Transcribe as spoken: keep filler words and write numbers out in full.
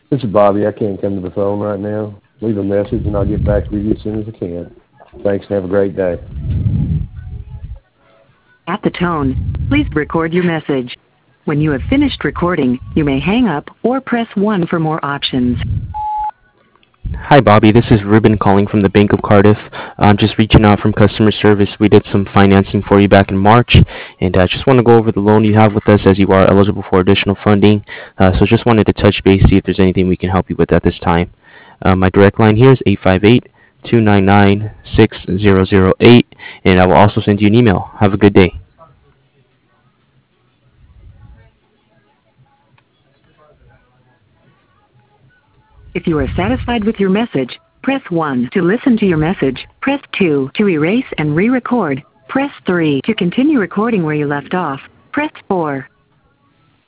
This is Bobby. I can't come to the phone right now. Leave a message and I'll get back with you as soon as I can. Thanks and have a great day. At the tone, please record your message. When you have finished recording, you may hang up or press one for more options. Hi, Bobby. This is Ruben calling from the Bank of Cardiff. I'm just reaching out from customer service. We did some financing for you back in March, and I uh, just want to go over the loan you have with us as you are eligible for additional funding. Uh, so just wanted to touch base, see if there's anything we can help you with at this time. Uh, my direct line here is eight five eight, two nine nine, six zero zero eight, and I will also send you an email. Have a good day. If you are satisfied with your message, press one. To listen to your message, press two. To erase and re-record, press three. To continue recording where you left off, press four.